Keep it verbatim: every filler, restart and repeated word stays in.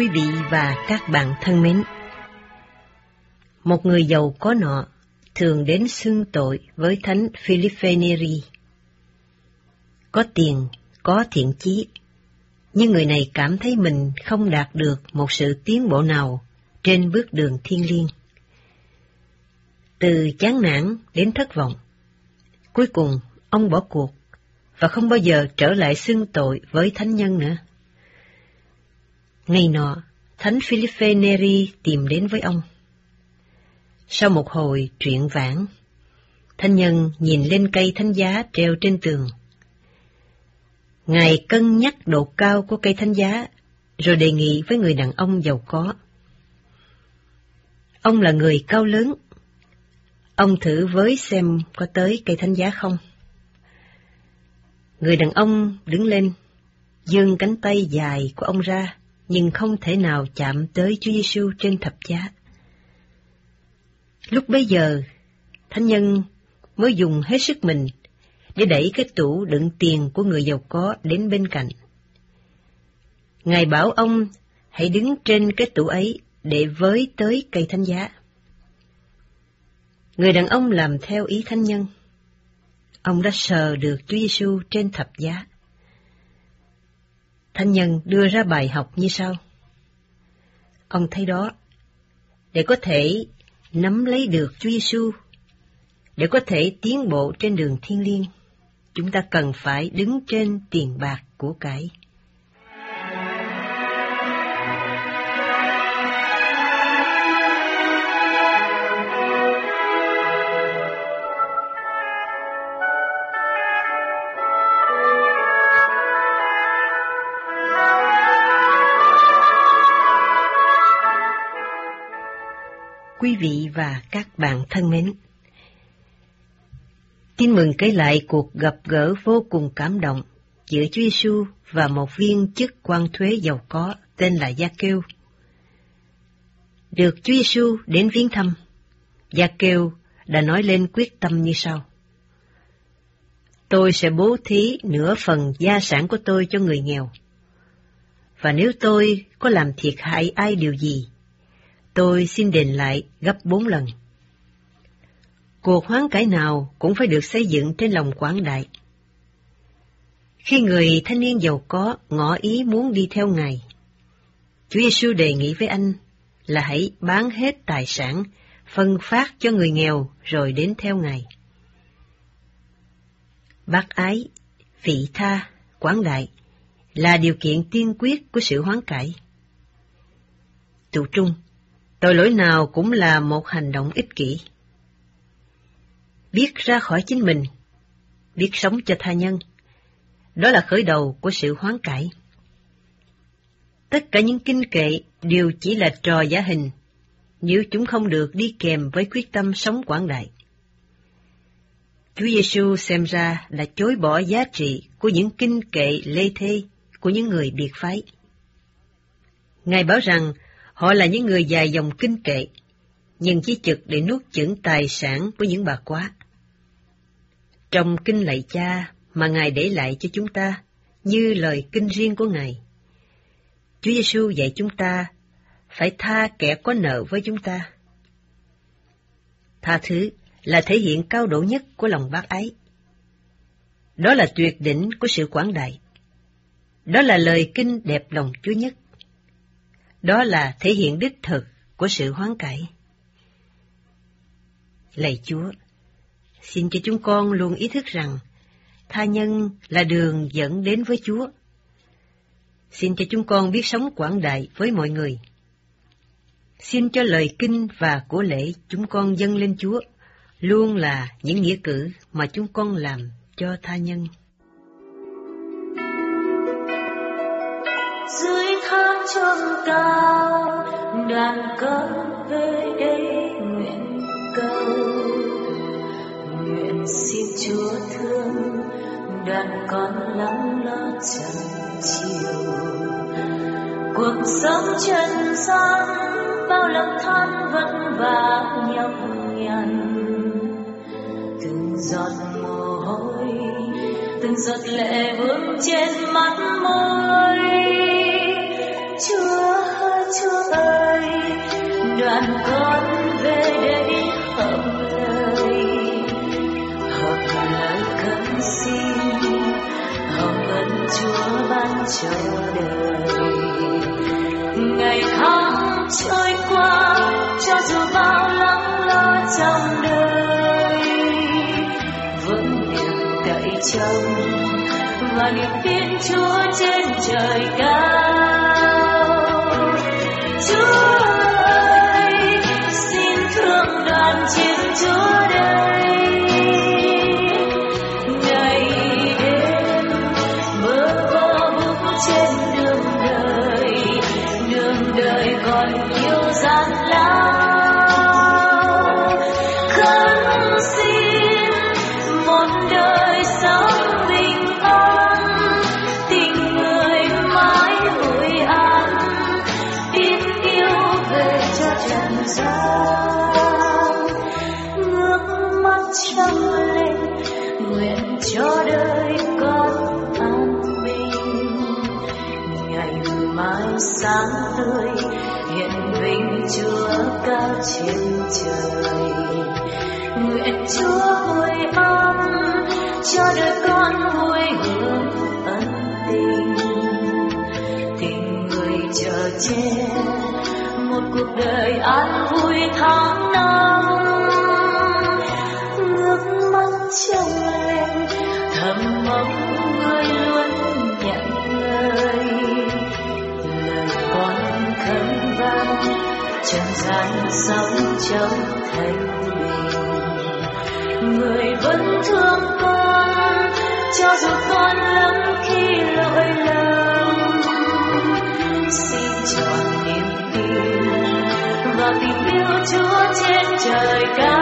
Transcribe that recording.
Quý vị và các bạn thân mến, một người giàu có nọ thường đến xưng tội với thánh Philippe Neri. Có tiền, có thiện chí, nhưng người này cảm thấy mình không đạt được một sự tiến bộ nào trên bước đường thiêng liêng. Từ chán nản đến thất vọng, cuối cùng ông bỏ cuộc và không bao giờ trở lại xưng tội với thánh nhân nữa. Ngày nọ, thánh Philippe Neri tìm đến với ông. Sau một hồi truyện vãn, thánh nhân nhìn lên cây thánh giá treo trên tường. Ngài cân nhắc độ cao của cây thánh giá, rồi đề nghị với người đàn ông giàu có. Ông là người cao lớn, ông thử với xem có tới cây thánh giá không. Người đàn ông đứng lên, giương cánh tay dài của ông ra, nhưng không thể nào chạm tới Chúa Giêsu trên thập giá. Lúc bấy giờ, thánh nhân mới dùng hết sức mình để đẩy cái tủ đựng tiền của người giàu có đến bên cạnh. Ngài bảo ông hãy đứng trên cái tủ ấy để với tới cây thánh giá. Người đàn ông làm theo ý thánh nhân. Ông đã sờ được Chúa Giêsu trên thập giá. Thánh nhân đưa ra bài học như sau. Ông thấy đó, để có thể nắm lấy được Chúa Giêsu, để có thể tiến bộ trên đường thiêng liêng, chúng ta cần phải đứng trên tiền bạc của cải. Quý vị và các bạn thân mến, tin mừng kể lại cuộc gặp gỡ vô cùng cảm động giữa Chúa Giêsu và một viên chức quan thuế giàu có tên là Gia-kêu. Được Chúa Giêsu đến viếng thăm, Gia-kêu đã nói lên quyết tâm như sau: Tôi sẽ bố thí nửa phần gia sản của tôi cho người nghèo, và nếu tôi có làm thiệt hại ai điều gì, tôi xin đền lại gấp bốn lần. Cuộc hoán cải nào cũng phải được xây dựng trên lòng quảng đại. Khi người thanh niên giàu có ngỏ ý muốn đi theo Ngài, Chúa Giêsu đề nghị với anh là hãy bán hết tài sản, phân phát cho người nghèo rồi đến theo Ngài. Bác ái, vị tha, quảng đại là điều kiện tiên quyết của sự hoán cải. Tụ trung, tội lỗi nào cũng là một hành động ích kỷ. Biết ra khỏi chính mình, biết sống cho tha nhân, đó là khởi đầu của sự hoán cải. Tất cả những kinh kệ đều chỉ là trò giả hình, nếu chúng không được đi kèm với quyết tâm sống quảng đại. Chúa Giêsu xem ra đã chối bỏ giá trị của những kinh kệ lê thê của những người biệt phái. Ngài bảo rằng họ là những người dài dòng kinh kệ, nhưng chỉ trực để nuốt chửng tài sản của những bà quá. Trong kinh lạy Cha mà Ngài để lại cho chúng ta, như lời kinh riêng của Ngài, Chúa Giêsu dạy chúng ta phải tha kẻ có nợ với chúng ta. Tha thứ là thể hiện cao độ nhất của lòng bác ái. Đó là tuyệt đỉnh của sự quảng đại. Đó là lời kinh đẹp lòng Chúa nhất. Đó là thể hiện đích thực của sự hoán cải. Lạy Chúa, xin cho chúng con luôn ý thức rằng tha nhân là đường dẫn đến với Chúa. Xin cho chúng con biết sống quảng đại với mọi người. Xin cho lời kinh và của lễ chúng con dâng lên Chúa luôn là những nghĩa cử mà chúng con làm cho tha nhân. Dưới tháp chuông cao, đàn con về đây nguyện cầu, nguyện xin Chúa thương đàn con lắng lo chẳng chiều. Cuộc sống trần gian bao lầm than vất vả nhọc nhằn, từng giọt mồ hôi, từng giọt lệ vương trên mắt môi. Chúa hỡi Chúa ơi, đoàn con về đây hợp lời, hợp lời khấn xin, hồng ân Chúa ban cho đời. Ngày tháng trôi qua, cho dù bao lắng lo trong đời, vẫn niềm cậy trông và niềm tin Chúa trên trời cao. Chúa ơi, xin thương đoàn chiên Chúa đây, ngày đêm bơ vơ bước trên đường đời, đường đời còn nhiều gian lao. Khấn xin một đời sống bình an, tình người mãi hội an, tin yêu về cho trần gian. Ngước mắt trông lên, nguyện cho đời con an bình, ngày mai sáng tươi hiện vinh Chúa cao trên trời. Nguyện Chúa vui an cho đời con vui hưởng ân tình, tình người chờ che một cuộc đời an vui tháng năm. Ngước mắt trông lên, thầm mong người luôn nhận lời, lời con khấn vang trần gian sống trong thanh bình. Người vẫn thương con cho dù con lắm khi lỗi lầm, xin tròn niềm tin và tình yêu Chúa trên trời cao.